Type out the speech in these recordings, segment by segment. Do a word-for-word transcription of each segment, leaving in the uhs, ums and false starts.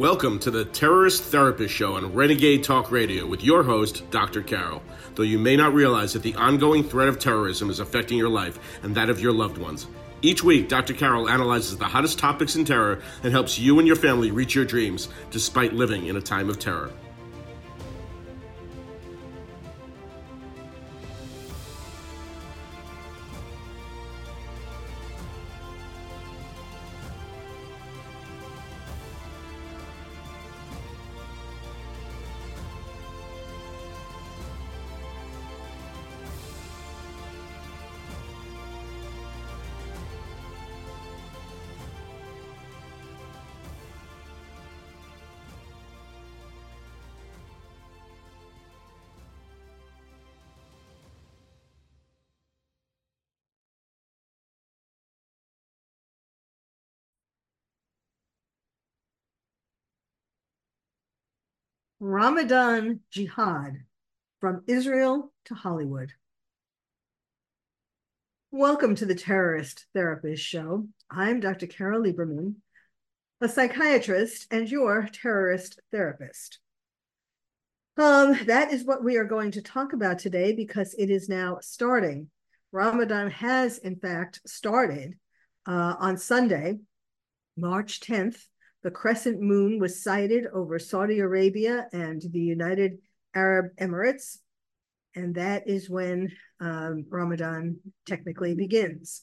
Welcome to the Terrorist Therapist Show on Renegade Talk Radio with your host, Doctor Carol. Though you may not realize that the ongoing threat of terrorism is affecting your life and that of your loved ones. Each week, Doctor Carol analyzes the hottest topics in terror and helps you and your family reach your dreams despite living in a time of terror. Ramadan Jihad, from Israel to Hollywood. Welcome to the Terrorist Therapist Show. I'm Doctor Carol Lieberman, a psychiatrist and your terrorist therapist. Um, that is what we are going to talk about today because it is now starting. Ramadan has, in fact, started uh, on Sunday, March tenth. The crescent moon was sighted over Saudi Arabia and the United Arab Emirates, and that is when um, Ramadan technically begins.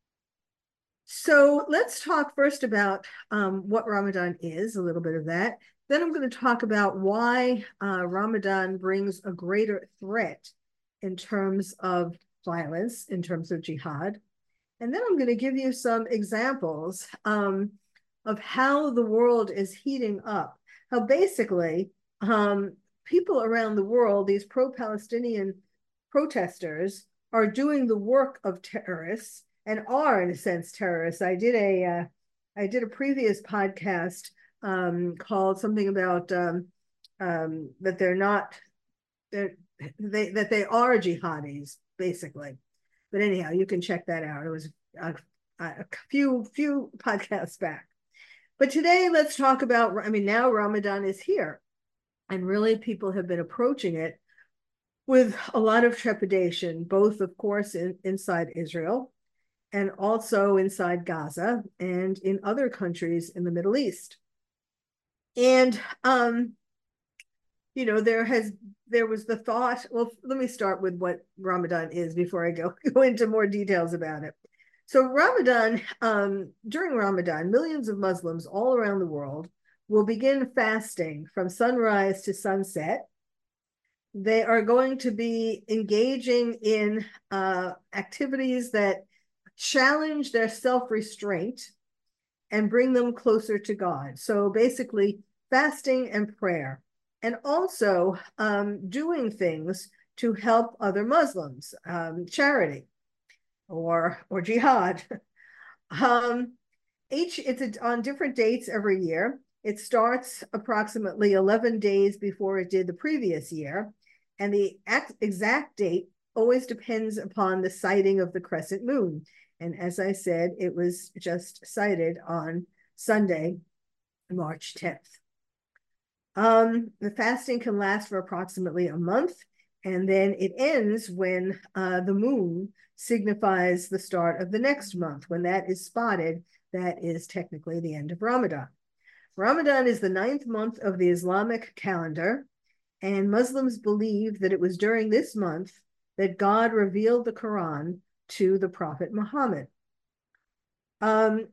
So let's talk first about um, what Ramadan is, a little bit of that. Then I'm going to talk about why uh, Ramadan brings a greater threat in terms of violence, in terms of jihad. And then I'm going to give you some examples um, of how the world is heating up, how basically um, people around the world, these pro-Palestinian protesters, are doing the work of terrorists and are, in a sense, terrorists. I did a, uh, I did a previous podcast um, called something about um, um, that they're not, they're, they that they are jihadis, basically. But anyhow, you can check that out. It was a, a few few podcasts back. But today, let's talk about, I mean, now Ramadan is here, and really people have been approaching it with a lot of trepidation, both, of course, in, inside Israel and also inside Gaza and in other countries in the Middle East. And, um, you know, there has, there was the thought, well, let me start with what Ramadan is before I go, go into more details about it. So Ramadan, um, during Ramadan, millions of Muslims all around the world will begin fasting from sunrise to sunset. They are going to be engaging in uh, activities that challenge their self-restraint and bring them closer to God. So basically, fasting and prayer, and also um, doing things to help other Muslims, um, charity. or or jihad. um, each it's a, on different dates every year. It starts approximately eleven days before it did the previous year, and the exact date always depends upon the sighting of the crescent moon. And as I said, it was just sighted on Sunday, March tenth. Um, the fasting can last for approximately a month, and then it ends when uh, the moon signifies the start of the next month. When that is spotted, that is technically the end of Ramadan. Ramadan is the ninth month of the Islamic calendar, and Muslims believe that it was during this month that God revealed the Quran to the Prophet Muhammad. Um,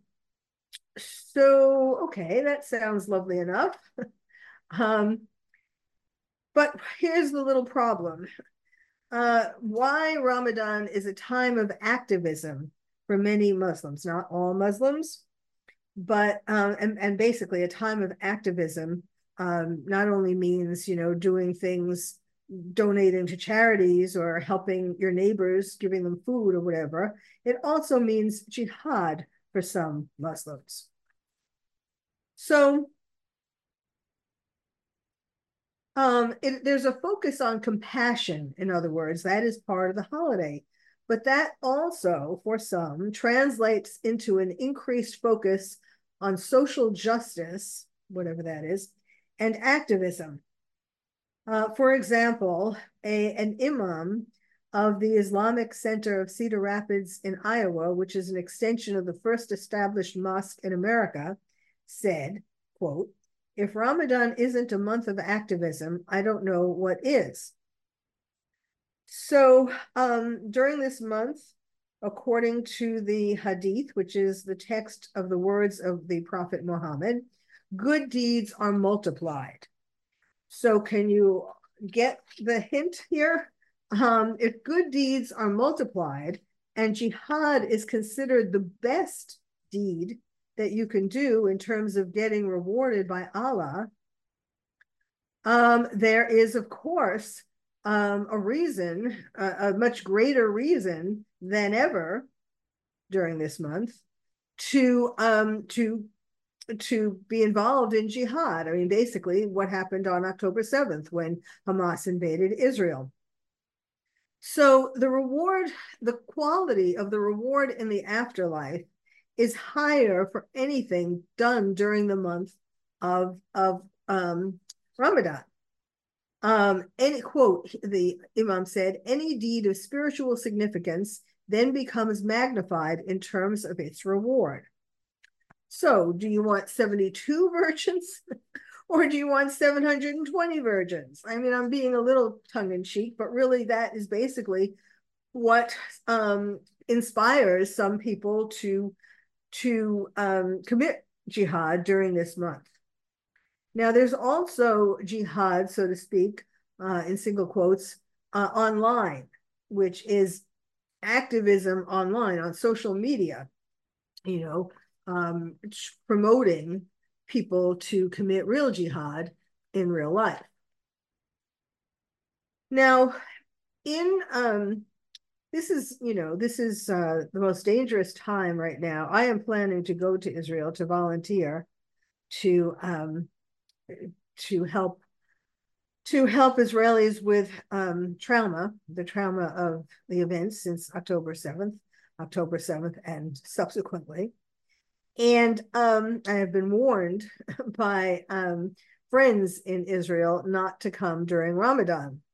so, okay, that sounds lovely enough. um, but here's the little problem. Uh, why Ramadan is a time of activism for many Muslims, not all Muslims, but um, and, and basically a time of activism um, not only means, you know, doing things, donating to charities or helping your neighbors, giving them food or whatever. It also means jihad for some Muslims. So Um, it, there's a focus on compassion, in other words, that is part of the holiday. But that also, for some, translates into an increased focus on social justice whatever that is, and activism. Uh, for example, a, an imam of the Islamic Center of Cedar Rapids in Iowa, which is an extension of the first established mosque in America, said, quote, "If Ramadan isn't a month of activism, I don't know what is." So um, during this month, according to the Hadith, which is the text of the words of the Prophet Muhammad, good deeds are multiplied. So can you get the hint here? Um, if good deeds are multiplied and jihad is considered the best deed that you can do in terms of getting rewarded by Allah, um, there is, of course, um, a reason, a, a much greater reason than ever during this month to um, to to be involved in jihad. I mean, basically what happened on October seventh when Hamas invaded Israel. So the reward, the quality of the reward in the afterlife is higher for anything done during the month of, of um, Ramadan. Um, any quote, the Imam said, any deed of spiritual significance then becomes magnified in terms of its reward. So do you want seventy-two virgins or do you want seven hundred twenty virgins? I mean, I'm being a little tongue-in-cheek, but really that is basically what um, inspires some people to, to um, commit jihad during this month. Now, there's also jihad, so to speak, uh, in single quotes, uh, online, which is activism online on social media, you know, um, promoting people to commit real jihad in real life. Now, in um, this is, you know, this is uh, the most dangerous time right now. I am planning to go to Israel to volunteer to um, to help to help Israelis with um, trauma, the trauma of the events since October seventh, October seventh, and subsequently. And um, I have been warned by um, friends in Israel not to come during Ramadan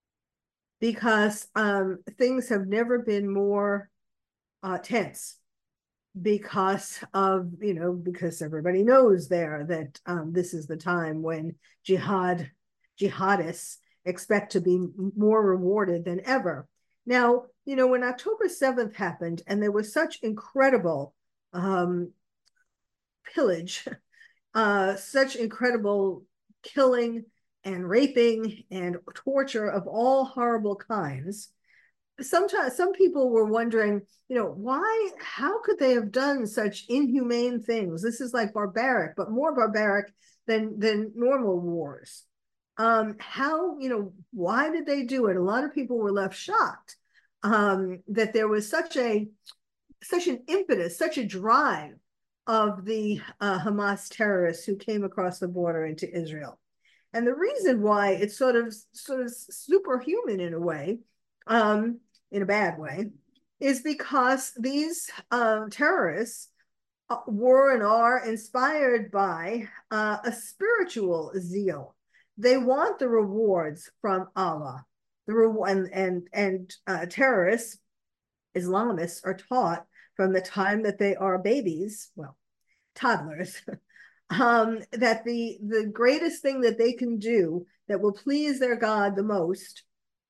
because um, things have never been more uh, tense because of, you know, because everybody knows there that um, this is the time when jihad, jihadists expect to be more rewarded than ever. Now, you know, when October seventh happened and there was such incredible um, pillage, uh, such incredible killing and raping and torture of all horrible kinds, sometimes some people were wondering, you know, why, how could they have done such inhumane things? This is like barbaric, but more barbaric than than normal wars. Um, how, you know, why did they do it? A lot of people were left shocked um, that there was such a such an impetus, such a drive of the uh, Hamas terrorists who came across the border into Israel. And the reason why it's sort of sort of superhuman in a way, um, in a bad way, is because these uh, terrorists were and are inspired by uh, a spiritual zeal. They want the rewards from Allah. The reward and and and uh, terrorists, Islamists, are taught from the time that they are babies, well, toddlers, um, that the the greatest thing that they can do that will please their God the most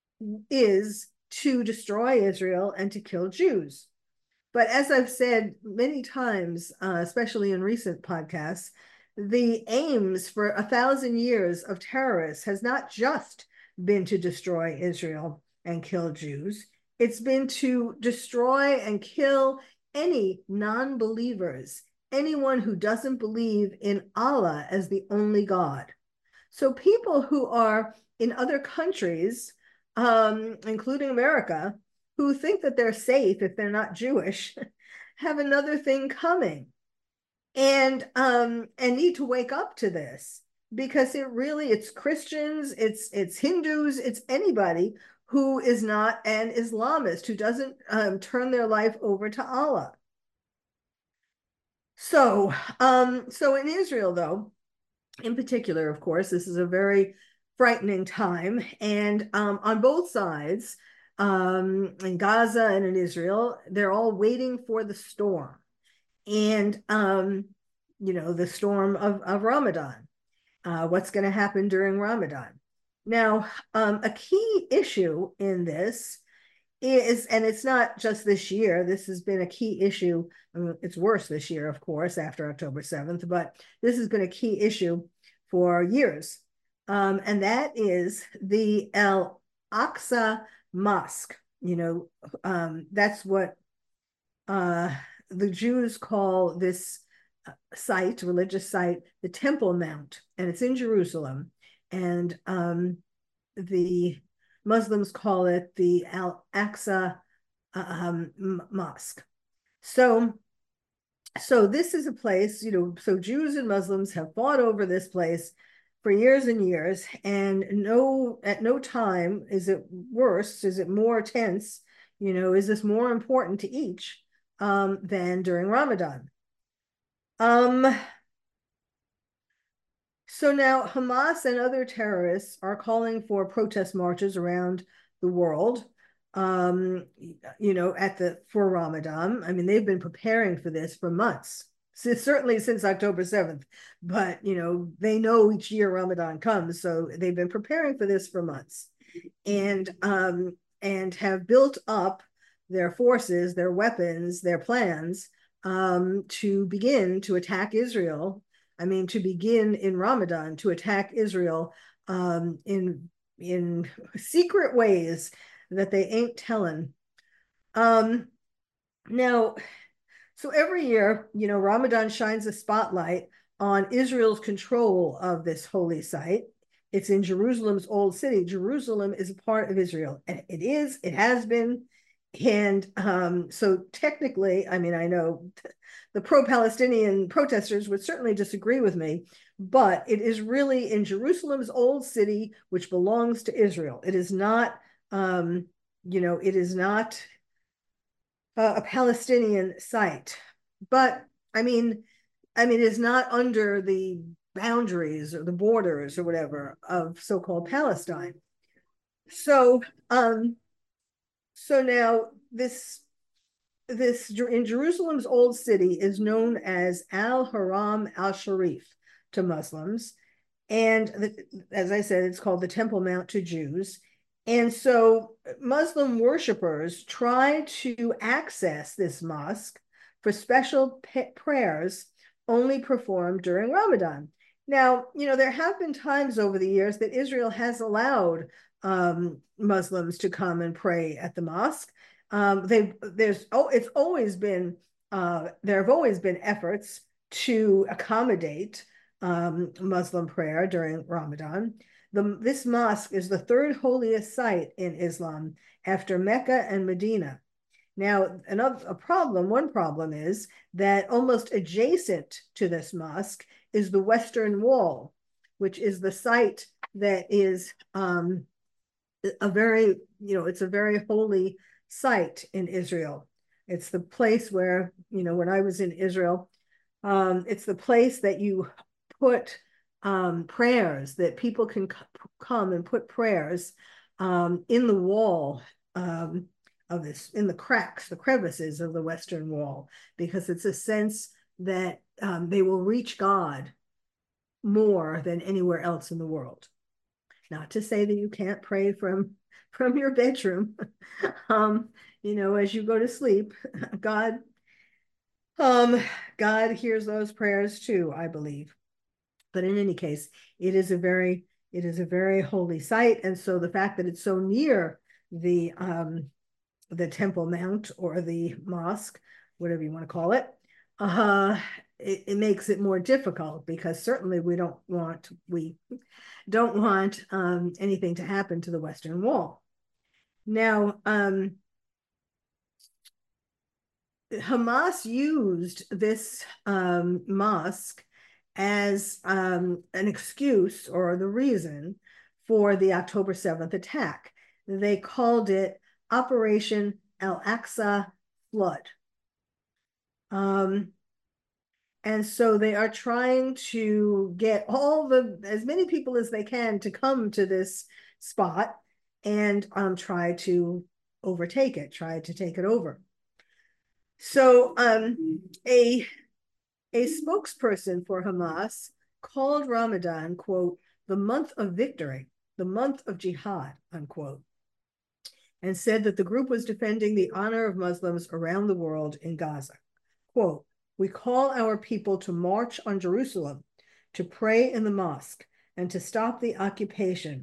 is to destroy Israel and to kill Jews. But as I've said many times, uh, especially in recent podcasts, the aims for a thousand years of terrorists has not just been to destroy Israel and kill Jews. It's been to destroy and kill any non-believers, anyone who doesn't believe in Allah as the only God. So people who are in other countries, um, including America, who think that they're safe if they're not Jewish, have another thing coming, and um, and need to wake up to this, because it really, it's Christians, it's it's Hindus, it's anybody who is not an Islamist, who doesn't um, turn their life over to Allah. So, um, so in Israel, though, in particular, of course, this is a very frightening time. And um, on both sides, um, in Gaza and in Israel, they're all waiting for the storm. And, um, you know, the storm of, of Ramadan, uh, what's going to happen during Ramadan. Now, um, a key issue in this is, and it's not just this year, this has been a key issue. I mean, it's worse this year, of course, after October seventh, but this has been a key issue for years. Um, and that is the Al Aqsa Mosque. You know, um, that's what uh, the Jews call this site, religious site, the Temple Mount, and it's in Jerusalem. And um, the Muslims call it the Al-Aqsa um, Mosque. So, so this is a place, you know, so Jews and Muslims have fought over this place for years and years, and no, at no time is it worse, is it more tense, you know, is this more important to each um, than during Ramadan. Um, so now Hamas and other terrorists are calling for protest marches around the world, um, you know, at the for Ramadan. I mean, they've been preparing for this for months, so certainly since October seventh. But you know, they know each year Ramadan comes, so they've been preparing for this for months, and um, and have built up their forces, their weapons, their plans um, to begin to attack Israel. I mean, to begin in Ramadan to attack Israel um, in in secret ways that they ain't telling. Um, now, so every year, you know, Ramadan shines a spotlight on Israel's control of this holy site. It's in Jerusalem's old city. Jerusalem is a part of Israel, and it is, it has been. And um, so technically, I mean, I know the pro-Palestinian protesters would certainly disagree with me, but it is really in Jerusalem's old city, which belongs to Israel. It is not, um, you know, it is not uh, a Palestinian site. But I mean, I mean, it's not under the boundaries or the borders or whatever of so-called Palestine. So, um, so now this this in Jerusalem's old city is known as Al-Haram Al-Sharif to Muslims. And the, as I said, it's called the Temple Mount to Jews. And so Muslim worshipers try to access this mosque for special prayers only performed during Ramadan. Now, you know, there have been times over the years that Israel has allowed um, Muslims to come and pray at the mosque. Um, they there's oh, it's always been uh, there have always been efforts to accommodate um, Muslim prayer during Ramadan. The, this mosque is the third holiest site in Islam after Mecca and Medina. Now, another a problem, one problem is that almost adjacent to this mosque is the Western Wall, which is the site that is um, a very, you know, it's a very holy site in Israel. It's the place where, you know, when I was in Israel, um, it's the place that you put um, prayers, that people can come and put prayers um, in the wall um, of this, in the cracks, the crevices of the Western Wall, because it's a sense that um, they will reach God more than anywhere else in the world. Not to say that you can't pray from from your bedroom, um, you know, as you go to sleep. God, um, God hears those prayers too, I believe. But in any case, it is a very it is a very holy site, and so the fact that it's so near the um, the Temple Mount or the mosque, whatever you want to call it, uh, it, it makes it more difficult, because certainly we don't want we don't want um, anything to happen to the Western Wall. Now, um, Hamas used this um, mosque as um, an excuse or the reason for the October seventh attack. They called it Operation Al-Aqsa Flood. Um, And so they are trying to get all the, as many people as they can to come to this spot and um, try to overtake it, try to take it over. So um, a, a spokesperson for Hamas called Ramadan, quote, the month of victory, the month of jihad, unquote, and said that the group was defending the honor of Muslims around the world in Gaza. Quote, we call our people to march on Jerusalem, to pray in the mosque, and to stop the occupation,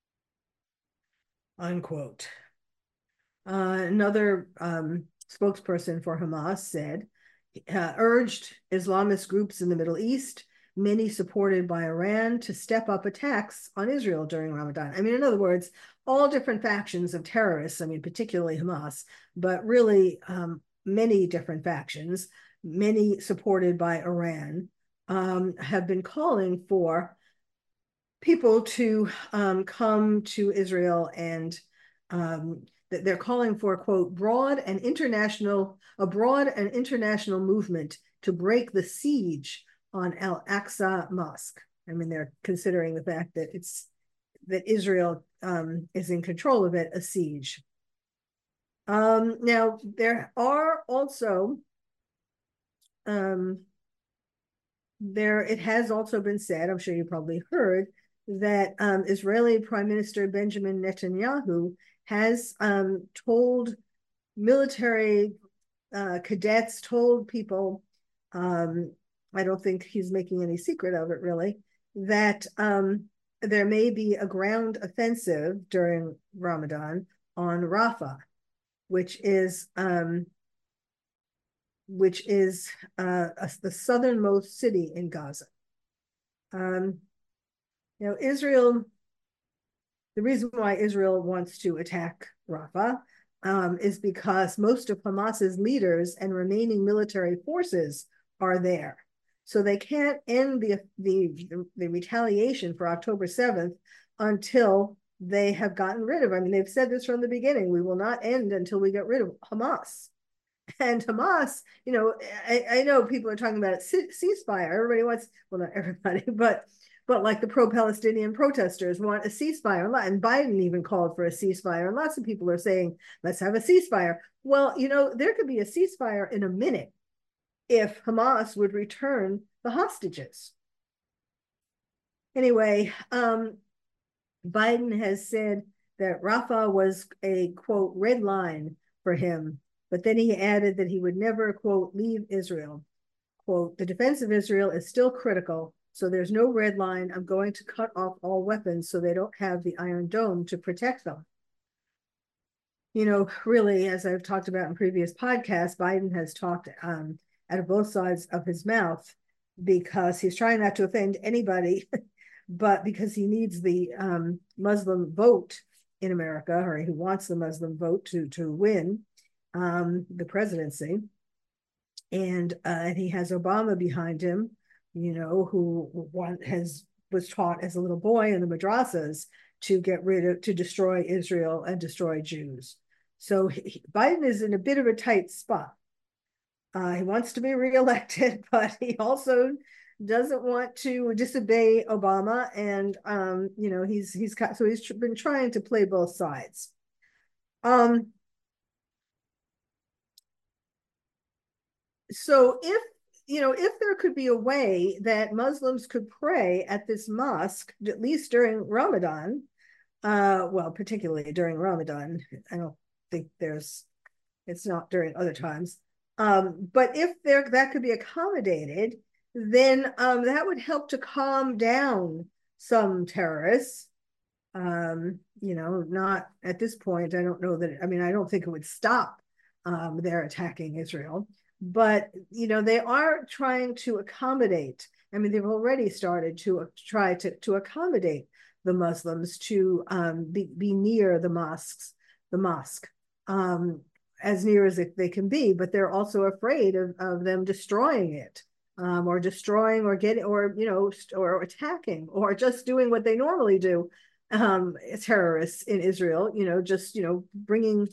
unquote. Uh, another um, spokesperson for Hamas said, uh, urged Islamist groups in the Middle East, many supported by Iran, to step up attacks on Israel during Ramadan. I mean, in other words, all different factions of terrorists, I mean, particularly Hamas, but really um, many different factions, many supported by Iran, um, have been calling for people to um, come to Israel, and um, they're calling for, quote, broad and international, a broad and international movement to break the siege on Al-Aqsa Mosque. I mean, they're considering the fact that it's that Israel um, is in control of it, a siege. Um, now, there are also, um, there, it has also been said, I'm sure you probably heard, that um, Israeli Prime Minister Benjamin Netanyahu has um, told military uh, cadets, told people, um, I don't think he's making any secret of it really, that um, there may be a ground offensive during Ramadan on Rafah, which is um, which is uh, a, the southernmost city in Gaza. Um, you know, Israel, the reason why Israel wants to attack Rafah um, is because most of Hamas's leaders and remaining military forces are there. So they can't end the, the, the retaliation for October seventh until they have gotten rid of, I mean, they've said this from the beginning, we will not end until we get rid of Hamas. And Hamas, you know, I, I know people are talking about a ceasefire. Everybody wants, well, not everybody, but but like the pro-Palestinian protesters want a ceasefire. And Biden even called for a ceasefire. And lots of people are saying, let's have a ceasefire. Well, you know, there could be a ceasefire in a minute if Hamas would return the hostages. Anyway, um, Biden has said that Rafah was a, quote, red line for him. But then he added that he would never, quote, leave Israel. Quote, the defense of Israel is still critical, so there's no red line. I'm going to cut off all weapons so they don't have the Iron Dome to protect them. You know, really, as I've talked about in previous podcasts, Biden has talked um, out of both sides of his mouth because he's trying not to offend anybody, but because he needs the um, Muslim vote in America, or he wants the Muslim vote to, to win um, the presidency. And, uh, and he has Obama behind him, you know, who one has was taught as a little boy in the madrasas to get rid of, to destroy Israel and destroy Jews. So he, Biden is in a bit of a tight spot. Uh, he wants to be reelected, but he also doesn't want to disobey Obama. And, um, you know, he's, he's got, so he's been trying to play both sides. Um, so if, you know, if there could be a way that Muslims could pray at this mosque, at least during Ramadan, uh, well, particularly during Ramadan, I don't think there's, it's not during other times. Um, but if there that could be accommodated, then um, that would help to calm down some terrorists. Um, you know, not at this point, I don't know that, I mean, I don't think it would stop um, their attacking Israel. But, you know, they are trying to accommodate. I mean, they've already started to try to, to accommodate the Muslims to um, be, be near the mosques, the mosque, um, as near as they can be. But they're also afraid of, of them destroying it, um, or destroying or getting, or, you know, or attacking, or just doing what they normally do, um, terrorists in Israel, you know, just, you know, bringing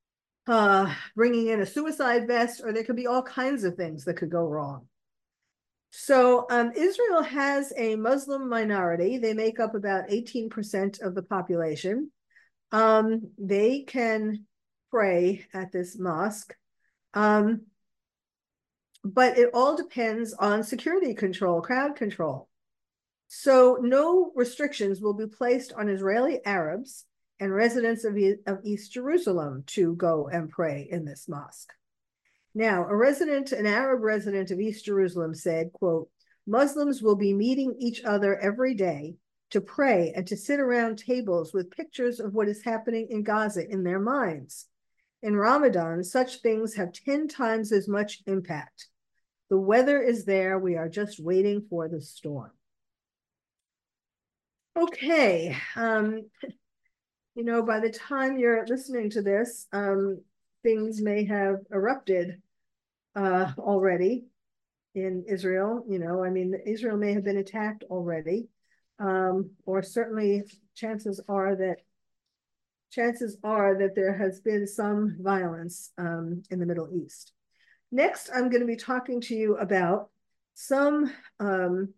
uh, bringing in a suicide vest, or there could be all kinds of things that could go wrong. So um, Israel has a Muslim minority. They make up about eighteen percent of the population. Um, they can pray at this mosque. Um, but it all depends on security control, crowd control. So no restrictions will be placed on Israeli Arabs and residents of, of East Jerusalem to go and pray in this mosque. Now, a resident, an Arab resident of East Jerusalem said, quote, Muslims will be meeting each other every day to pray and to sit around tables with pictures of what is happening in Gaza in their minds. In Ramadan, such things have ten times as much impact. The weather is there. We are just waiting for the storm. Okay. Um, you know, by the time you're listening to this, um, things may have erupted uh, already in Israel. You know, I mean, Israel may have been attacked already, um, or certainly chances are that chances are that there has been some violence um, in the Middle East. Next, I'm going to be talking to you about some um,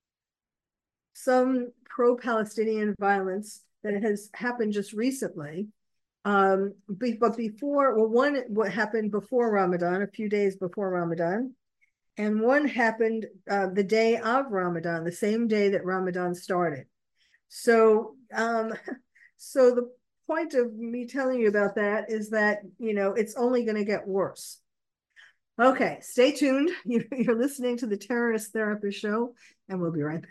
some pro-Palestinian violence that has happened just recently. Um, but before, well, one what happened before Ramadan, a few days before Ramadan, and one happened uh, the day of Ramadan, the same day that Ramadan started. So, um, so the point of me telling you about that is that, you know, it's only going to get worse. Okay, stay tuned. You're listening to the Terrorist Therapist Show, and we'll be right back.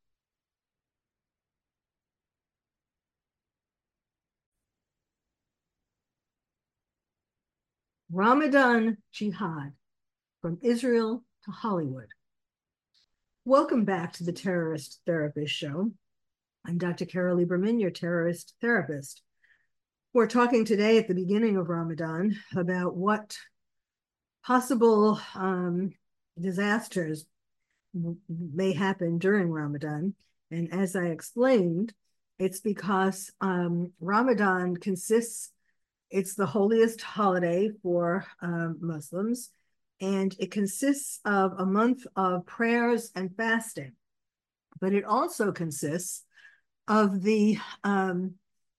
Ramadan Jihad, from Israel to Hollywood. Welcome back to the Terrorist Therapist Show. I'm Doctor Carol Lieberman, your terrorist therapist. We're talking today at the beginning of Ramadan about what possible um, disasters may happen during Ramadan. And as I explained, it's because um, Ramadan consists, it's the holiest holiday for um, Muslims, and it consists of a month of prayers and fasting. But it also consists of the um,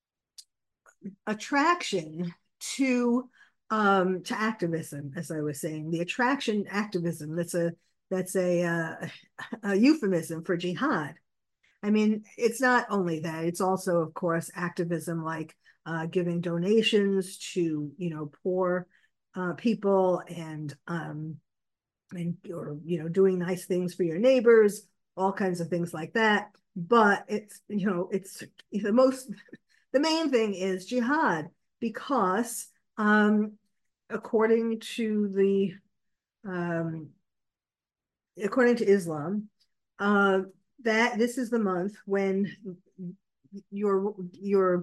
attraction to um, to activism, as I was saying, the attraction activism. That's a that's a, uh, a euphemism for jihad. I mean, it's not only that; it's also, of course, activism like uh, giving donations to you know poor uh, people and um, and or you know doing nice things for your neighbors, all kinds of things like that. But it's you know it's the most the main thing is jihad, because um, according to the um, according to Islam, uh, that this is the month when your your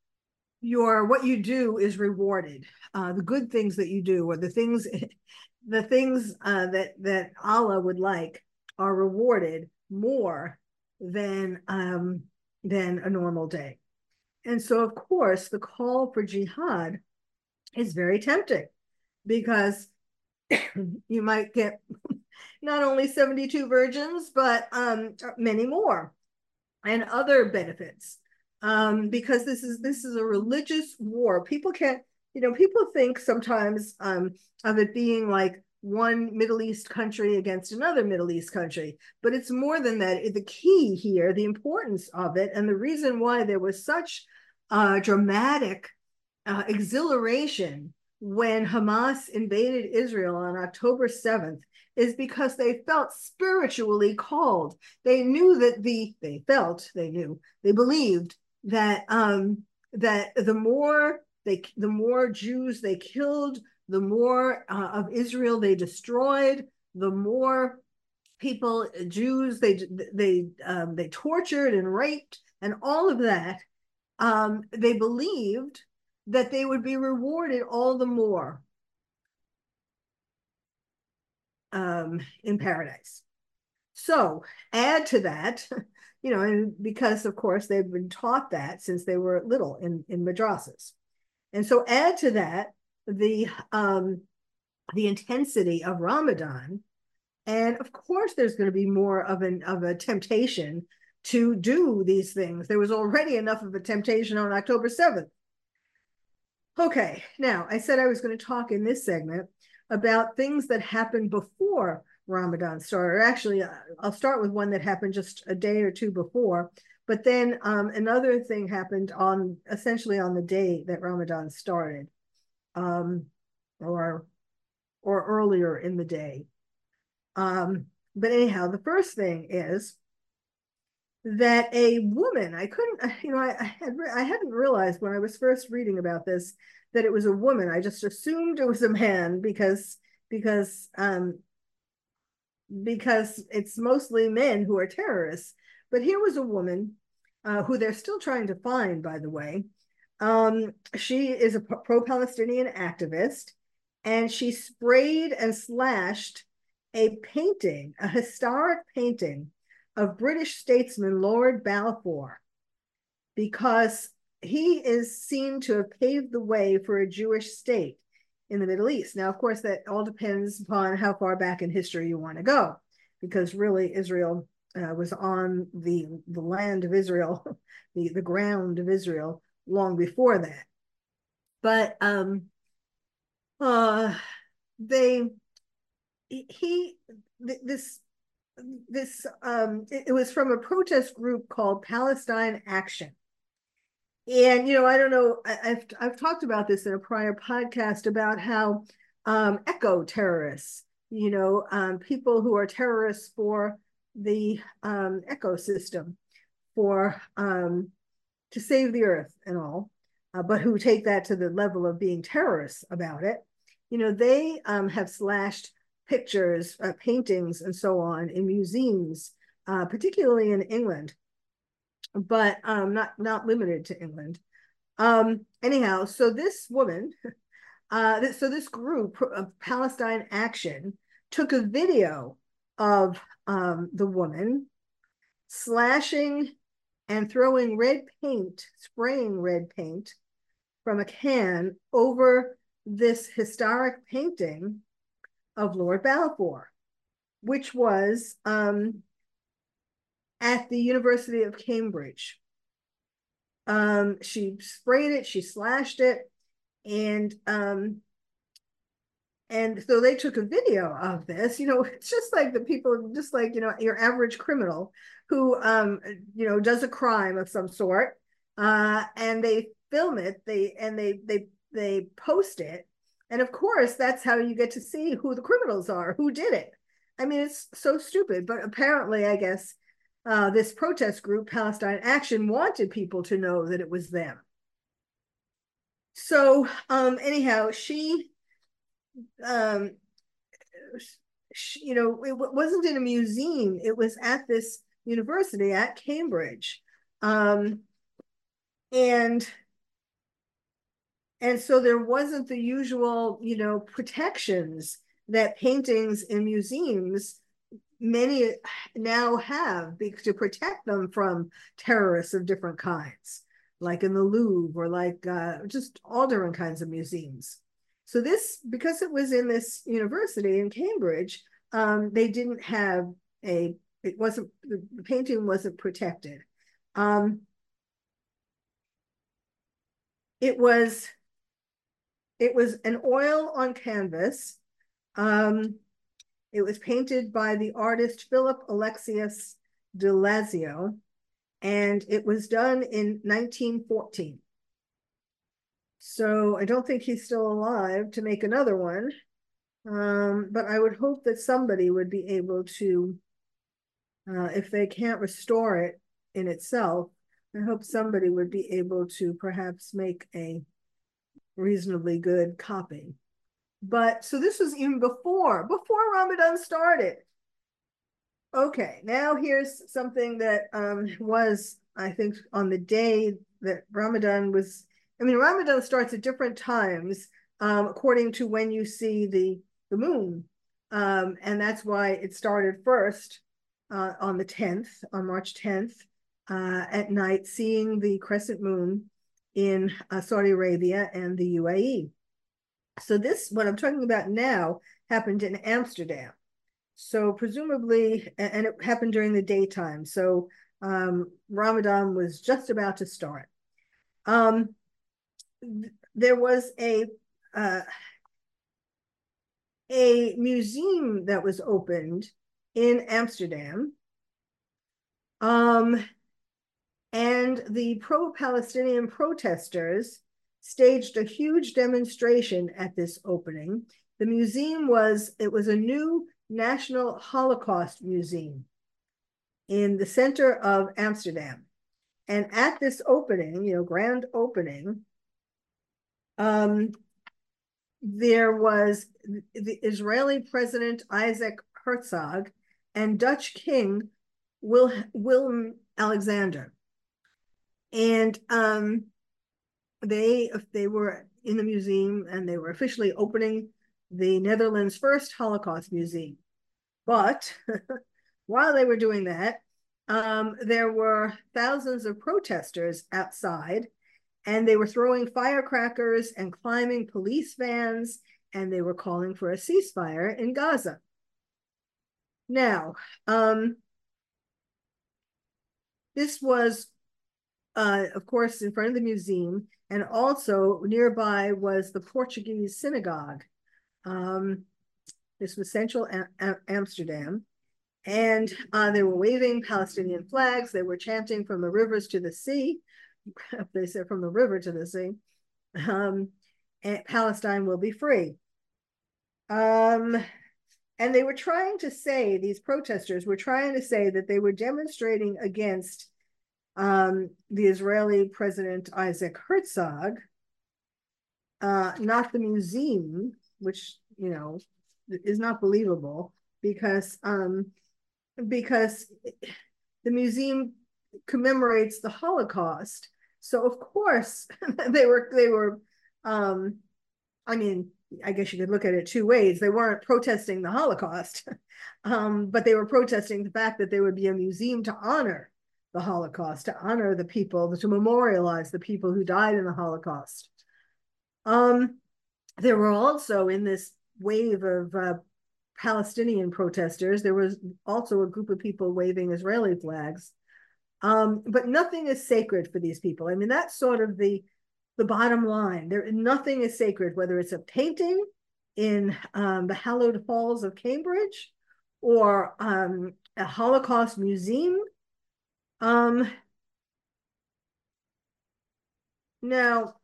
your what you do is rewarded. Uh, the good things that you do, or the things the things uh, that that Allah would like, are rewarded more than um, than a normal day. And so, of course, the call for jihad is very tempting, because you might get not only seventy-two virgins, but um, many more and other benefits. Um, because this is this is a religious war. People can't, you know, people think sometimes um, of it being like one Middle East country against another Middle East country, but it's more than that. The key here, the importance of it, and the reason why there was such uh, dramatic uh, exhilaration when Hamas invaded Israel on October seventh is because they felt spiritually called. They knew that the, they felt, they knew, they believed that um, that the more they, the more Jews they killed, the more uh, of Israel they destroyed, the more people, Jews, they they um, they tortured and raped and all of that. Um, they believed that they would be rewarded all the more um, in paradise. So add to that, you know, and because of course they've been taught that since they were little in, in madrasas. And so add to that the um, the intensity of Ramadan, And of course, there's going to be more of an of a temptation to do these things. There was already enough of a temptation on October seventh. Okay, now I said I was going to talk in this segment about things that happened before Ramadan started. Actually, I'll start with one that happened just a day or two before. But then um, another thing happened on essentially on the day that Ramadan started, um, or or earlier in the day. Um, but anyhow, the first thing is that a woman, I couldn't, you know, I, I had I hadn't realized when I was first reading about this that it was a woman. I just assumed it was a man because because um because it's mostly men who are terrorists. But here was a woman uh, who they're still trying to find, by the way. Um, she is a pro-Palestinian activist, and she sprayed and slashed a painting, a historic painting of British statesman Lord Balfour, because he is seen to have paved the way for a Jewish state in the Middle East. Now, of course, that all depends upon how far back in history you want to go, because really Israel uh, was on the, the land of Israel, the, the ground of Israel, long before that. But um, uh, they, he, this, this, um, it, it was from a protest group called Palestine Action. And, you know, I don't know, I, I've, I've talked about this in a prior podcast about how um, eco-terrorists, you know, um, people who are terrorists for the um, ecosystem, for um, to save the earth and all, uh, but who take that to the level of being terrorists about it, you know, they um, have slashed pictures, uh, paintings, and so on in museums, uh, particularly in England, but um, not not limited to England. Um, anyhow, so this woman, uh, th so this group of Palestine Action took a video of um, the woman slashing and throwing red paint, spraying red paint from a can over this historic painting of Lord Balfour, which was um, at the University of Cambridge. Um, she sprayed it, she slashed it, and um, and so they took a video of this. You know, it's just like the people, just like, you know, your average criminal who, um, you know, does a crime of some sort, uh, and they film it, they and they they they post it, and of course that's how you get to see who the criminals are, who did it. I mean, it's so stupid, but apparently, I guess, uh, this protest group, Palestine Action, wanted people to know that it was them. So um, anyhow, she, um, she, you know, it wasn't in a museum. It was at this university at Cambridge. Um, and and so there wasn't the usual, you know, protections that paintings in museums many now have to protect them from terrorists of different kinds, like in the Louvre, or like uh, just all different kinds of museums. So this, because it was in this university in Cambridge, um, they didn't have a, it wasn't, the painting wasn't protected. Um, it was, it was an oil on canvas. Um, It was painted by the artist Philip Alexius de Lazio, and it was done in nineteen fourteen. So I don't think he's still alive to make another one, um, but I would hope that somebody would be able to, uh, if they can't restore it in itself, I hope somebody would be able to perhaps make a reasonably good copy. But so this was even before, before Ramadan started. Okay, now here's something that um, was, I think, on the day that Ramadan was, I mean, Ramadan starts at different times um, according to when you see the, the moon. Um, and that's why it started first uh, on the tenth, on March tenth, uh, at night, seeing the crescent moon in uh, Saudi Arabia and the U A E. So this, what I'm talking about now, happened in Amsterdam. So presumably, and it happened during the daytime. So um, Ramadan was just about to start. Um, there was a uh, a museum that was opened in Amsterdam. Um, and the pro-Palestinian protesters staged a huge demonstration at this opening. The museum was, it was a new National Holocaust Museum in the center of Amsterdam. And at this opening, you know, grand opening, um, there was the Israeli President Isaac Herzog and Dutch King Wil Willem Alexander. And um, they they were in the museum, and they were officially opening the Netherlands' first Holocaust museum. But while they were doing that, um, there were thousands of protesters outside, and they were throwing firecrackers and climbing police vans, and they were calling for a ceasefire in Gaza. Now, um, this was, uh, of course, in front of the museum, and also nearby was the Portuguese synagogue. Um, this was central Am Amsterdam. And uh, they were waving Palestinian flags. They were chanting from the rivers to the sea. They said from the river to the sea. Um, and Palestine will be free. Um, and they were trying to say, these protesters were trying to say that they were demonstrating against um, the Israeli President Isaac Herzog, uh, not the museum, which, you know, is not believable, because um, because the museum commemorates the Holocaust. So of course they were they were um, I mean, I guess you could look at it two ways. They weren't protesting the Holocaust, um, but they were protesting the fact that there would be a museum to honor the Holocaust, to honor the people, to memorialize the people who died in the Holocaust. Um, there were also, in this wave of uh, Palestinian protesters, there was also a group of people waving Israeli flags. Um, but nothing is sacred for these people. I mean, that's sort of the the bottom line. There, nothing is sacred, whether it's a painting in um, the hallowed halls of Cambridge, or um, a Holocaust museum. Um, now,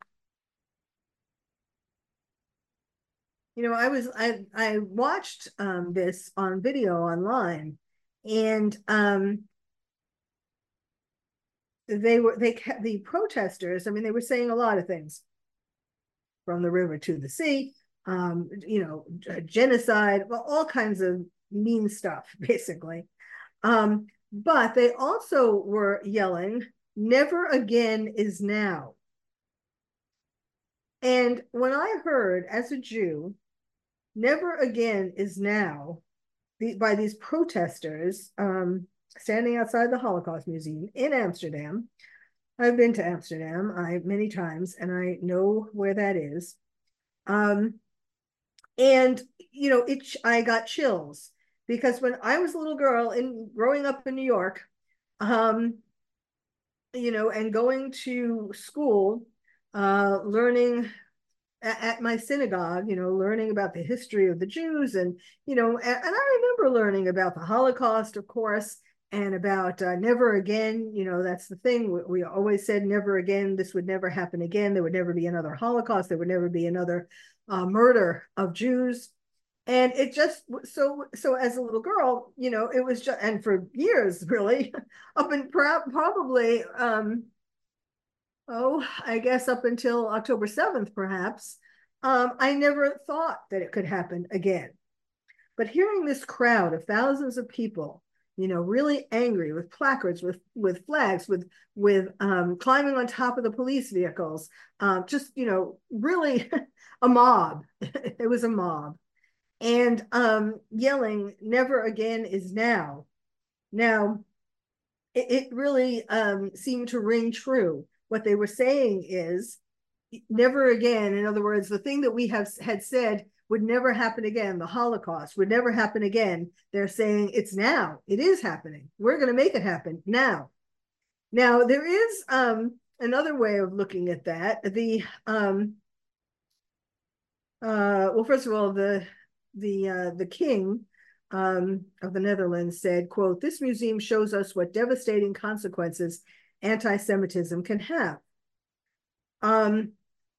you know, I was I I watched um, this on video online, and um, they were they kept the protesters. I mean, they were saying a lot of things, from the river to the sea, um, you know, genocide, well, all kinds of mean stuff, basically. Um, but they also were yelling, "Never again is now." And when I heard, as a Jew, "Never again is now," the, by these protesters um, standing outside the Holocaust Museum in Amsterdam. I've been to Amsterdam I, many times, and I know where that is. Um, and, you know, it, I got chills, because when I was a little girl in growing up in New York, um, you know, and going to school, uh, learning at, at my synagogue, you know, learning about the history of the Jews, and, you know, and, and I remember learning about the Holocaust, of course, and about uh, never again. You know, that's the thing. We, we always said never again. This would never happen again. There would never be another Holocaust. There would never be another uh, murder of Jews. And it just, so, so as a little girl, you know, it was just, and for years, really, up in probably, um, oh, I guess up until October seventh, perhaps, um, I never thought that it could happen again. But hearing this crowd of thousands of people, you know, really angry, with placards, with with flags, with with um, climbing on top of the police vehicles, um, just, you know, really a mob. It was a mob, and um, yelling, "Never again is now." Now, it, it really um, seemed to ring true. What they were saying is, never again. In other words, the thing that we have had said would never happen again. The Holocaust would never happen again. They're saying it's now. It is happening. We're going to make it happen now. Now, there is um, another way of looking at that. The um, uh, well, first of all, the the uh, the king um, of the Netherlands said, "quote This museum shows us what devastating consequences anti-Semitism can have." Um,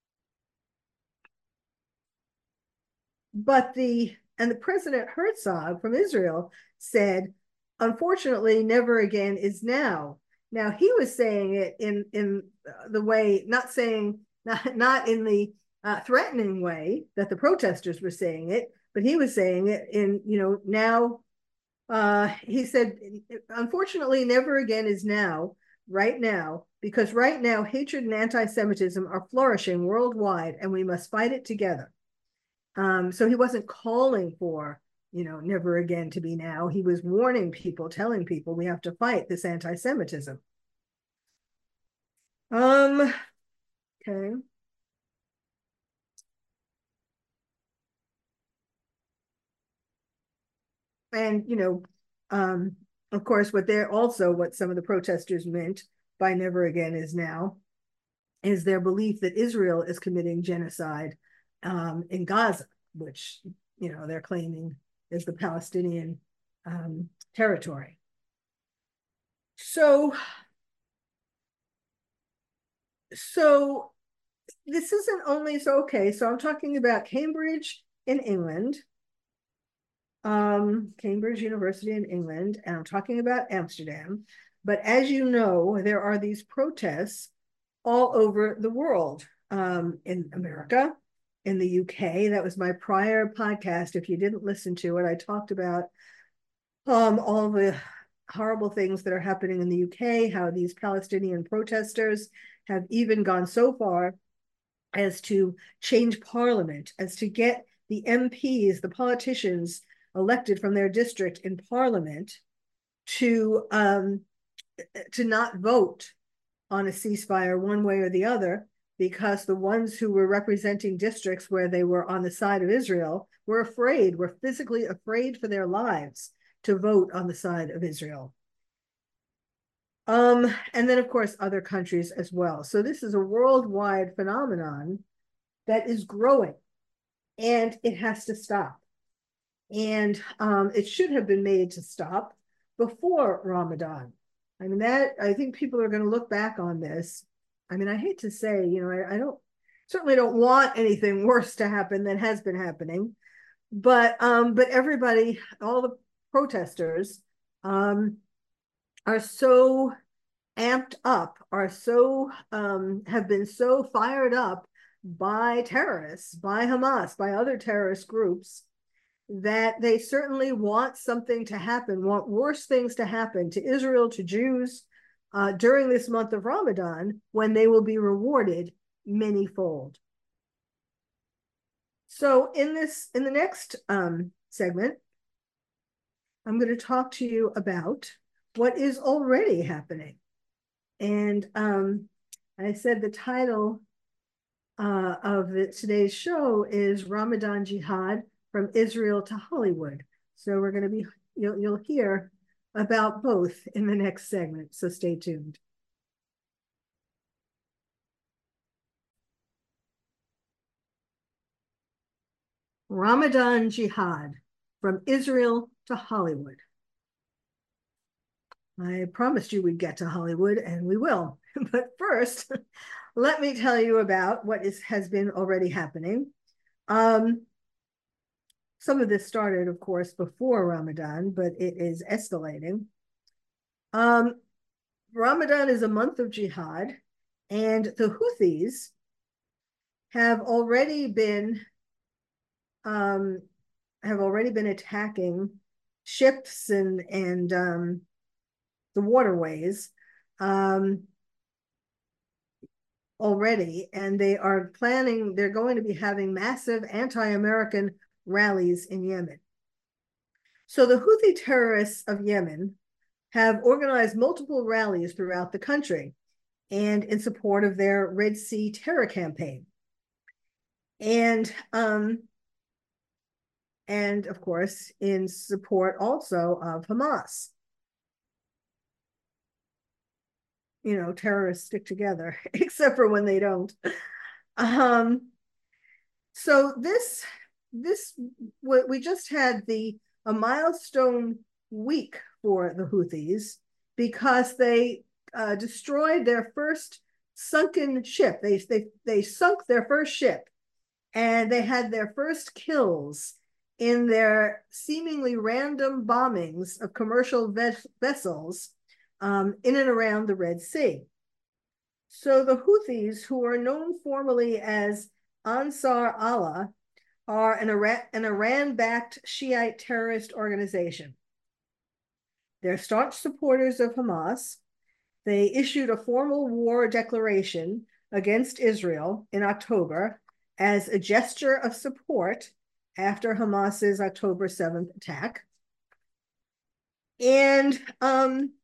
but the and the President Herzog from Israel said, "Unfortunately, never again is now." Now he was saying it in in the way, not saying not not in the uh, threatening way that the protesters were saying it, but he was saying it in, you know, now. Uh, he said, "Unfortunately, never again is now, right now, because right now hatred and anti-Semitism are flourishing worldwide, and we must fight it together." Um, so he wasn't calling for, you know, never again to be now. He was warning people, telling people we have to fight this anti-Semitism. Um, okay. And, you know, um, of course, what they're also, what some of the protesters meant by never again is now, is their belief that Israel is committing genocide um, in Gaza, which, you know, they're claiming is the Palestinian um, territory. So, so this isn't only, so okay, so I'm talking about Cambridge in England, um, Cambridge University in England, and I'm talking about Amsterdam. But as you know, there are these protests all over the world, um, in America, in the U K. That was my prior podcast. If you didn't listen to it, I talked about um, all the horrible things that are happening in the U K, how these Palestinian protesters have even gone so far as to change parliament, as to get the M Ps, the politicians elected from their district in parliament, to um, to not vote on a ceasefire one way or the other, because the ones who were representing districts where they were on the side of Israel were afraid, were physically afraid for their lives to vote on the side of Israel. Um, and then, of course, other countries as well. So this is a worldwide phenomenon that is growing, and it has to stop. And um, it should have been made to stop before Ramadan. I mean, that, I think people are going to look back on this. I mean, I hate to say, you know, I, I don't, certainly don't want anything worse to happen than has been happening. But, um, but everybody, all the protesters um, are so amped up, are so, um, have been so fired up by terrorists, by Hamas, by other terrorist groups, that they certainly want something to happen, want worse things to happen to Israel, to Jews, uh, during this month of Ramadan, when they will be rewarded manyfold. So in this, in the next um, segment, I'm going to talk to you about what is already happening. And um, I said the title uh, of the, today's show is Ramadan Jihad, from Israel to Hollywood. So we're going to be, you'll, you'll hear about both in the next segment. So stay tuned. Ramadan Jihad, from Israel to Hollywood. I promised you we'd get to Hollywood, and we will. But first, let me tell you about what is, has been already happening. Um, some of this started, of course, before Ramadan, but it is escalating. Um, Ramadan is a month of jihad, and the Houthis have already been um, have already been attacking ships and and um, the waterways um, already, and they are planning. They're going to be having massive anti-American rallies in Yemen. So the Houthi terrorists of Yemen have organized multiple rallies throughout the country, and in support of their Red Sea terror campaign. And um, and of course, in support also of Hamas. You know, terrorists stick together, except for when they don't. Um, so this, this, we just had the a milestone week for the Houthis because they uh, destroyed their first sunken ship. They, they, they sunk their first ship, and they had their first kills in their seemingly random bombings of commercial ves vessels um, in and around the Red Sea. So the Houthis, who are known formally as Ansar Allah, are an Iran, an Iran-backed Shiite terrorist organization. They're staunch supporters of Hamas. They issued a formal war declaration against Israel in October as a gesture of support after Hamas's October seventh attack. And um,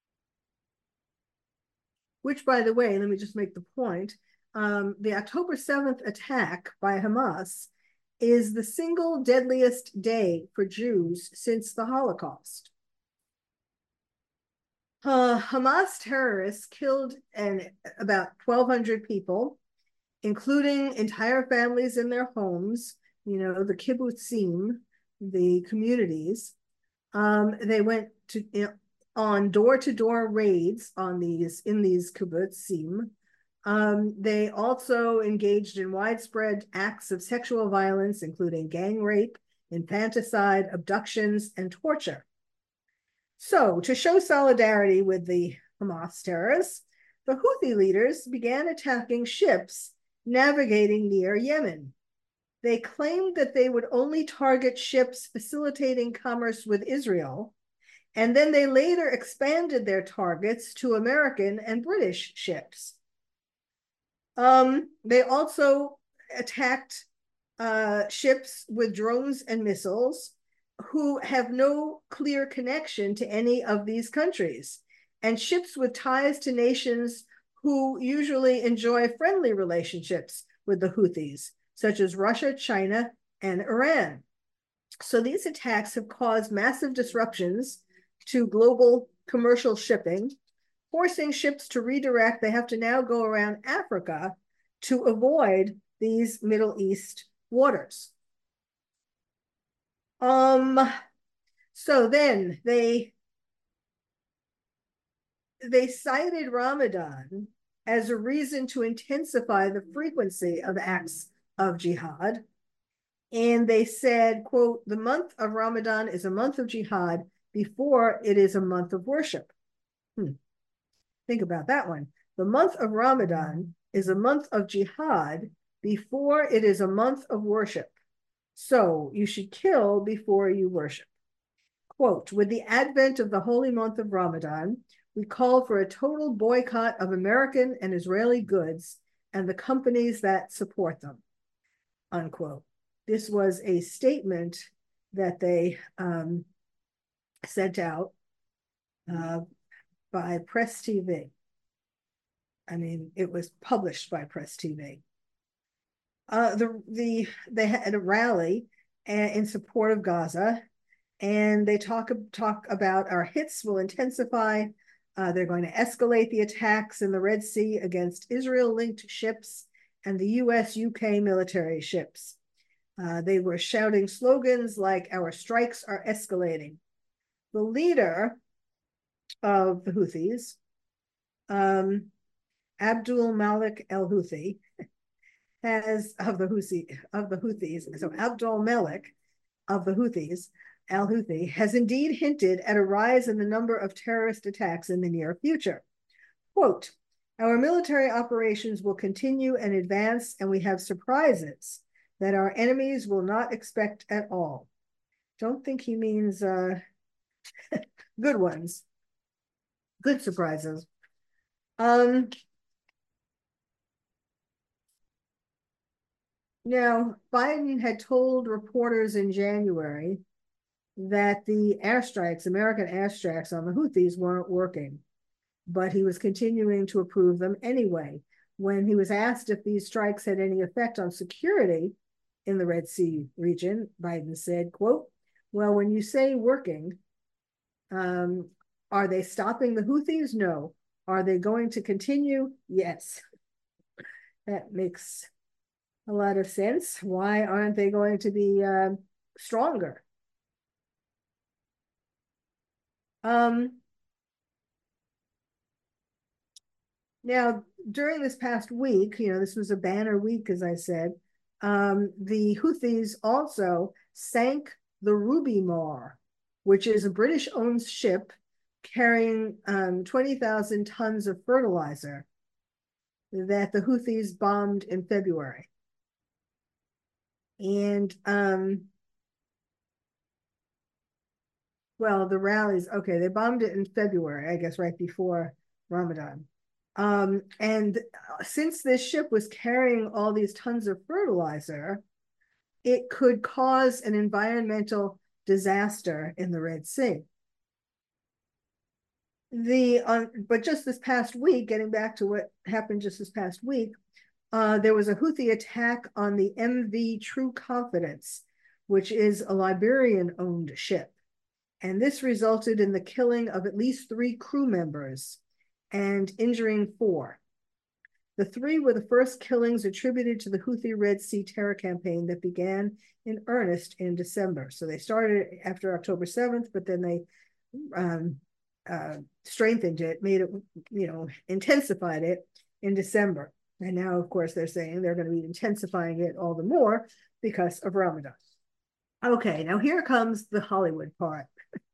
which, by the way, let me just make the point, um, the October seventh attack by Hamas is the single deadliest day for Jews since the Holocaust. Uh, Hamas terrorists killed an, about twelve hundred people, including entire families in their homes, you know, the kibbutzim, the communities. Um, they went to you know, on door-to-door raids on these in these kibbutzim. Um, they also engaged in widespread acts of sexual violence, including gang rape, infanticide, abductions, and torture. So, to show solidarity with the Hamas terrorists, the Houthi leaders began attacking ships navigating near Yemen. They claimed that they would only target ships facilitating commerce with Israel, and then they later expanded their targets to American and British ships. Um, they also attacked uh, ships with drones and missiles who have no clear connection to any of these countries, and ships with ties to nations who usually enjoy friendly relationships with the Houthis, such as Russia, China, and Iran. So these attacks have caused massive disruptions to global commercial shipping, forcing ships to redirect. They have to now go around Africa to avoid these Middle East waters. Um, so then they, they cited Ramadan as a reason to intensify the frequency of acts of jihad. And they said, quote, the month of Ramadan is a month of jihad before it is a month of worship. Hmm. Think about that one. The month of Ramadan is a month of jihad before it is a month of worship. So you should kill before you worship. Quote, with the advent of the holy month of Ramadan, we call for a total boycott of American and Israeli goods and the companies that support them, unquote. This was a statement that they um, sent out uh, by Press T V. I mean, it was published by Press T V. Uh, the, the, they had a rally in support of Gaza, and they talk, talk about our hits will intensify. Uh, they're going to escalate the attacks in the Red Sea against Israel-linked ships and the U S U K military ships. Uh, they were shouting slogans like, our strikes are escalating. The leader of the Houthis, um, Abdul Malik al-Houthi, has of the Houthi of the Houthis. So Abdul Malik of the Houthis, al-Houthi, has indeed hinted at a rise in the number of terrorist attacks in the near future. Quote, our military operations will continue and advance, and we have surprises that our enemies will not expect at all. Don't think he means uh, good ones, good surprises. Um, now, Biden had told reporters in January that the airstrikes, American airstrikes on the Houthis weren't working, but he was continuing to approve them anyway. When he was asked if these strikes had any effect on security, in the Red Sea region. Biden said, quote, well, when you say working, um, are they stopping the Houthis? No. Are they going to continue? Yes. That makes a lot of sense. Why aren't they going to be uh, stronger? Um, now, during this past week, you know, this was a banner week, as I said, um, the Houthis also sank the Ruby Mar, which is a British-owned ship carrying um, twenty thousand tons of fertilizer that the Houthis bombed in February. And, um, well, the rallies, okay, they bombed it in February, I guess, right before Ramadan. Um, and since this ship was carrying all these tons of fertilizer, it could cause an environmental disaster in the Red Sea. The uh, but just this past week, getting back to what happened just this past week, uh, there was a Houthi attack on the M V True Confidence, which is a Liberian-owned ship. And this resulted in the killing of at least three crew members and injuring four. The three were the first killings attributed to the Houthi Red Sea terror campaign that began in earnest in December. So they started after October seventh, but then they um, uh, strengthened it, made it, you know, intensified it in December. And now, of course, they're saying they're going to be intensifying it all the more because of Ramadan. Okay, now here comes the Hollywood part.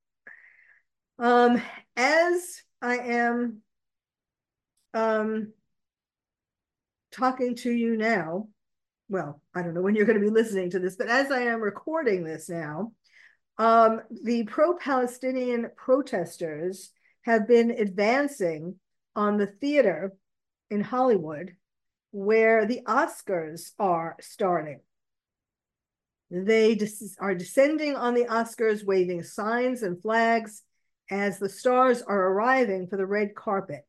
um, as I am um, talking to you now, well, I don't know when you're going to be listening to this, but as I am recording this now, um, the pro-Palestinian protesters have been advancing on the theater in Hollywood where the Oscars are starting. They des- are descending on the Oscars, waving signs and flags as the stars are arriving for the red carpet.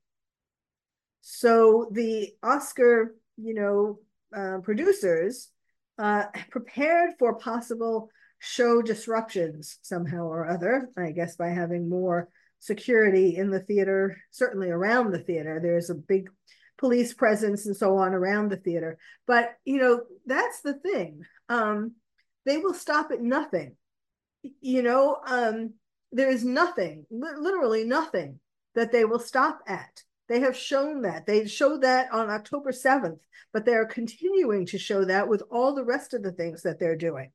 So the Oscar, you know, uh, producers uh, prepared for possible show disruptions somehow or other, I guess by having more security in the theater, certainly around the theater. There's a big police presence and so on around the theater. But, you know, that's the thing. Um, they will stop at nothing. You know, um, there is nothing, li- literally nothing that they will stop at. They have shown that. They showed that on October seventh, but they're continuing to show that with all the rest of the things that they're doing.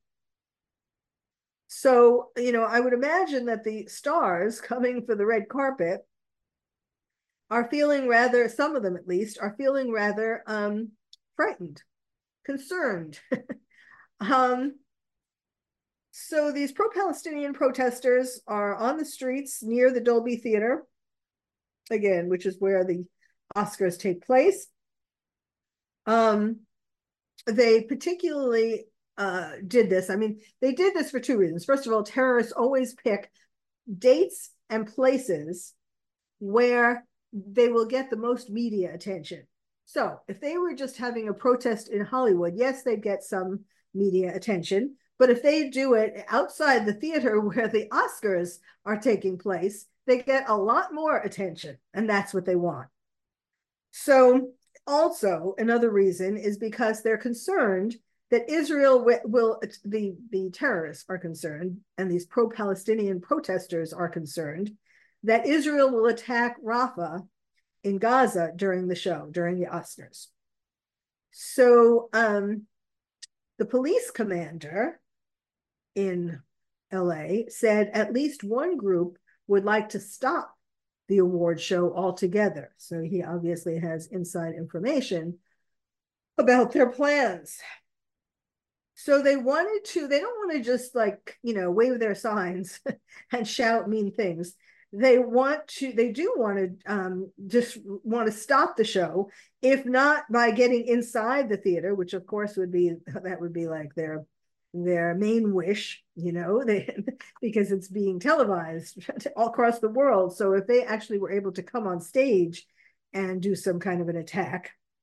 So, you know, I would imagine that the stars coming for the red carpet are feeling rather, some of them at least, are feeling rather um, frightened, concerned. um, so these pro-Palestinian protesters are on the streets near the Dolby Theater, again, which is where the Oscars take place. Um, they particularly uh, did this. I mean, they did this for two reasons. First of all, terrorists always pick dates and places where they will get the most media attention. So if they were just having a protest in Hollywood, yes, they'd get some media attention. But if they do it outside the theater where the Oscars are taking place, they get a lot more attention, and that's what they want. So also another reason is because they're concerned that Israel will, the, the terrorists are concerned, and these pro-Palestinian protesters are concerned, that Israel will attack Rafah in Gaza during the show, during the Oscars. So um, the police commander in L A said at least one group would like to stop the award show altogether. So he obviously has inside information about their plans. So they wanted to, they don't want to just like, you know, wave their signs and shout mean things. They want to, they do want to um, just want to stop the show, if not by getting inside the theater, which of course would be, that would be like their their main wish, you know, they, because it's being televised all across the world. So if they actually were able to come on stage and do some kind of an attack,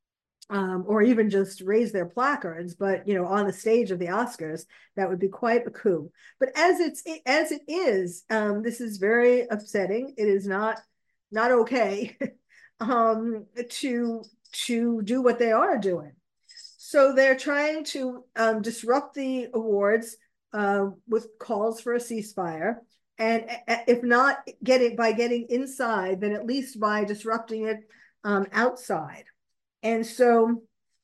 um, or even just raise their placards, but you know, on the stage of the Oscars, that would be quite a coup. But as it's as it is, um, this is very upsetting. It is not not okay um, to to do what they are doing. So they're trying to um, disrupt the awards uh, with calls for a ceasefire. And if not get it by getting inside, then at least by disrupting it um, outside. And so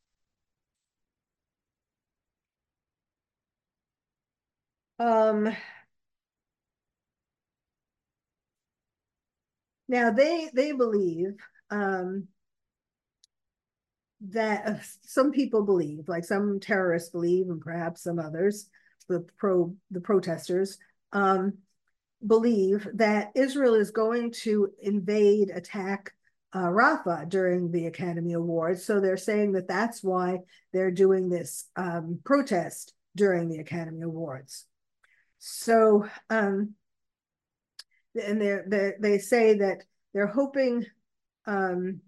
um, now they they believe um, that uh, some people believe, like some terrorists believe, and perhaps some others, the pro the protesters, um, believe that Israel is going to invade, attack uh, Rafah during the Academy Awards. So they're saying that that's why they're doing this um, protest during the Academy Awards. So, um, and they they they say that they're hoping um,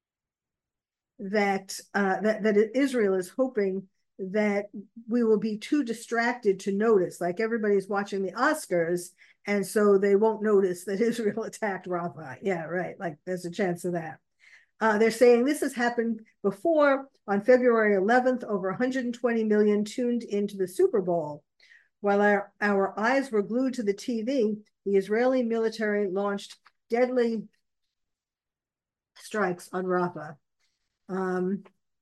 that uh, that that Israel is hoping that we will be too distracted to notice, like everybody's watching the Oscars, and so they won't notice that Israel attacked Rafah. Yeah, right. Like there's a chance of that. Uh, they're saying this has happened before. On February eleventh, over one hundred twenty million tuned into the Super Bowl. While our, our eyes were glued to the T V, the Israeli military launched deadly strikes on Rafah, um,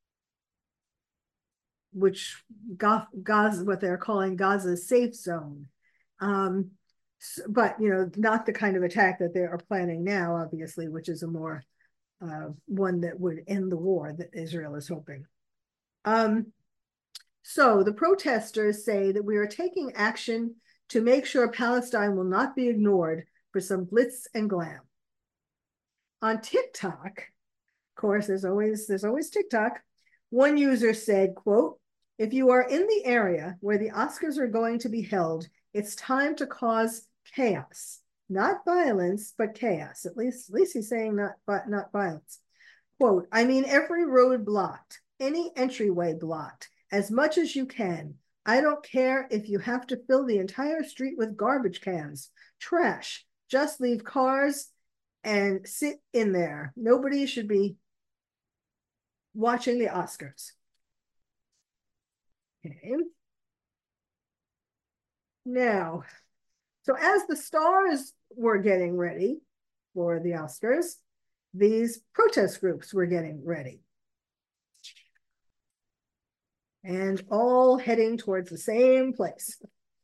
which Gaza, what they're calling Gaza's safe zone. Um, but, you know, not the kind of attack that they are planning now, obviously, which is a more uh, one that would end the war that Israel is hoping. Um, so the protesters say that we are taking action to make sure Palestine will not be ignored for some glitz and glam. On TikTok, of course, there's always there's always TikTok. One user said, quote, "If you are in the area where the Oscars are going to be held, it's time to cause chaos. Not violence, but chaos." At least, at least he's saying not, but not violence. Quote, "I mean, every road blocked, any entryway blocked, as much as you can. I don't care if you have to fill the entire street with garbage cans, trash. Just leave cars and sit in there. Nobody should be watching the Oscars." Okay. Now, so as the stars were getting ready for the Oscars, these protest groups were getting ready. And all heading towards the same place.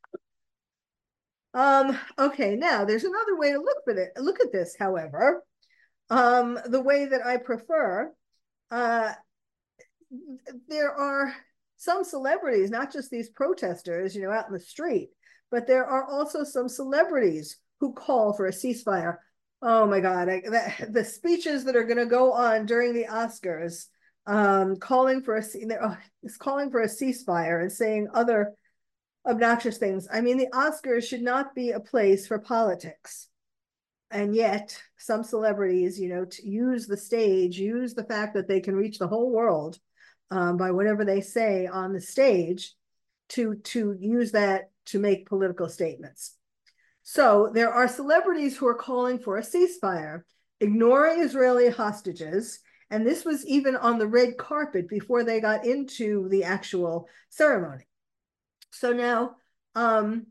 Um, okay, now there's another way to look at it. Look at this, however. Um, the way that I prefer, uh, there are some celebrities, not just these protesters, you know, out in the street, but there are also some celebrities who call for a ceasefire. Oh my God, I, the, the speeches that are going to go on during the Oscars, um, calling for a, oh, it's calling for a ceasefire and saying other obnoxious things. I mean, the Oscars should not be a place for politics. And yet some celebrities, you know, to use the stage, use the fact that they can reach the whole world um, by whatever they say on the stage to, to use that to make political statements. So there are celebrities who are calling for a ceasefire, ignoring Israeli hostages. And this was even on the red carpet before they got into the actual ceremony. So now um,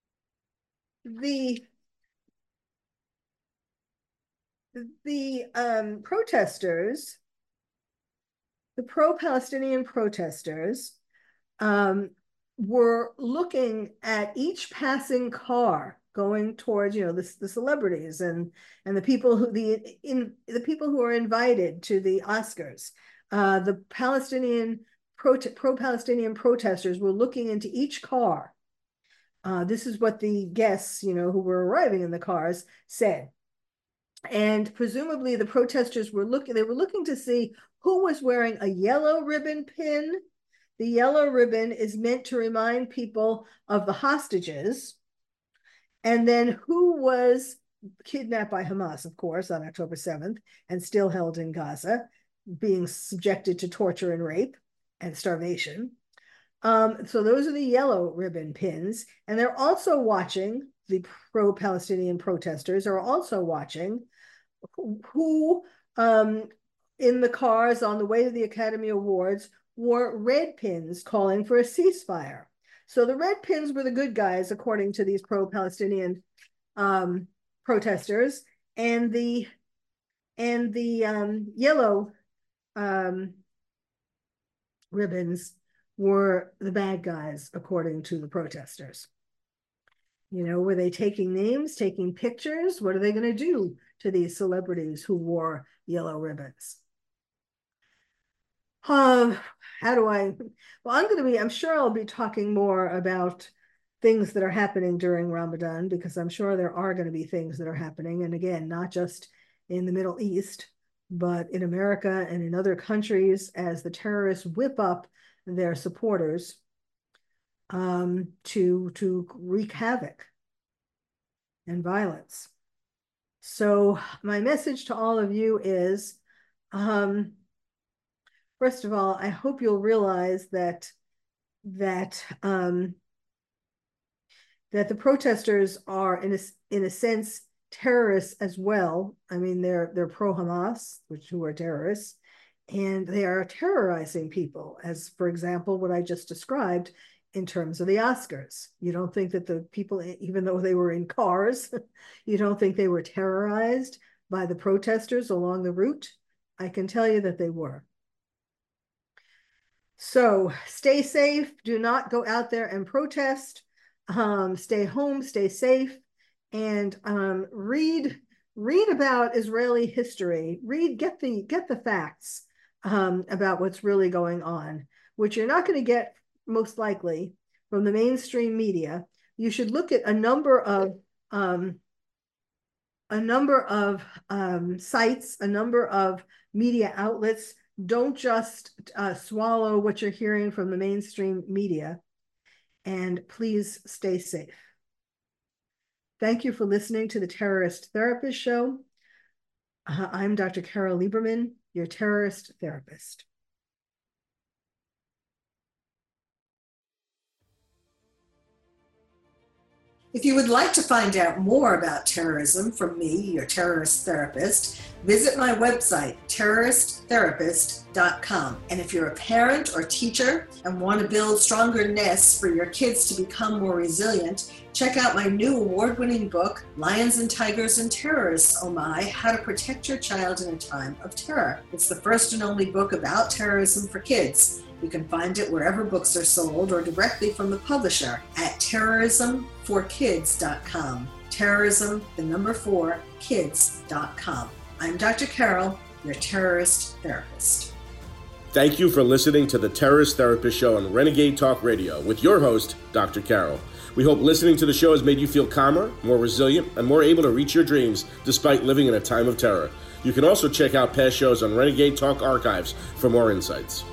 the the um, protesters, the pro-Palestinian protesters, um, were looking at each passing car going towards, you know, the, the celebrities and and the people who the in the people who are invited to the Oscars. Uh, the Palestinian pro, pro-Palestinian protesters were looking into each car. Uh, this is what the guests, you know, who were arriving in the cars said. And presumably the protesters were looking, they were looking to see who was wearing a yellow ribbon pin. The yellow ribbon is meant to remind people of the hostages. And then who was kidnapped by Hamas, of course, on October seventh and still held in Gaza. being subjected to torture and rape and starvation. Um, so those are the yellow ribbon pins. And they're also watching, the pro-Palestinian protesters are also watching who um, in the cars on the way to the Academy Awards wore red pins calling for a ceasefire. So the red pins were the good guys, according to these pro-Palestinian um, protesters, and the and the um, yellow um, ribbons were the bad guys, according to the protesters. You know, were they taking names, taking pictures? What are they going to do to these celebrities who wore yellow ribbons? Um, how do I, well, I'm going to be, I'm sure I'll be talking more about things that are happening during Ramadan, because I'm sure there are going to be things that are happening. And again, not just in the Middle East, but in America and in other countries, as the terrorists whip up their supporters um, to, to wreak havoc and violence. So my message to all of you is, um, first of all, I hope you'll realize that that um, that the protesters are, in a, in a sense, terrorists as well. I mean, they're they're pro-Hamas, which who are terrorists, and they are terrorizing people, as, for example, what I just described in terms of the Oscars. You don't think that the people, even though they were in cars, you don't think they were terrorized by the protesters along the route? I can tell you that they were. So stay safe. Do not go out there and protest. Um, stay home, stay safe, and um, read read about Israeli history. Read, get the get the facts um, about what's really going on, which you're not going to get most likely from the mainstream media. You should look at a number of um, a number of um, sites, a number of media outlets. Don't just uh, swallow what you're hearing from the mainstream media, and please stay safe. Thank you for listening to the Terrorist Therapist Show. Uh, I'm Doctor Carol Lieberman, your terrorist therapist. If you would like to find out more about terrorism from me, your terrorist therapist, visit my website, terrorist therapist dot com. And if you're a parent or teacher and want to build stronger nests for your kids to become more resilient, check out my new award-winning book, Lions and Tigers and Terrorists, Oh My, How to Protect Your Child in a Time of Terror. It's the first and only book about terrorism for kids. You can find it wherever books are sold or directly from the publisher at terrorism for kids dot com. Terrorism, the number four, kids dot com. I'm Doctor Carol, your terrorist therapist. Thank you for listening to the Terrorist Therapist Show on Renegade Talk Radio with your host, Doctor Carol. We hope listening to the show has made you feel calmer, more resilient, and more able to reach your dreams despite living in a time of terror. You can also check out past shows on Renegade Talk Archives for more insights.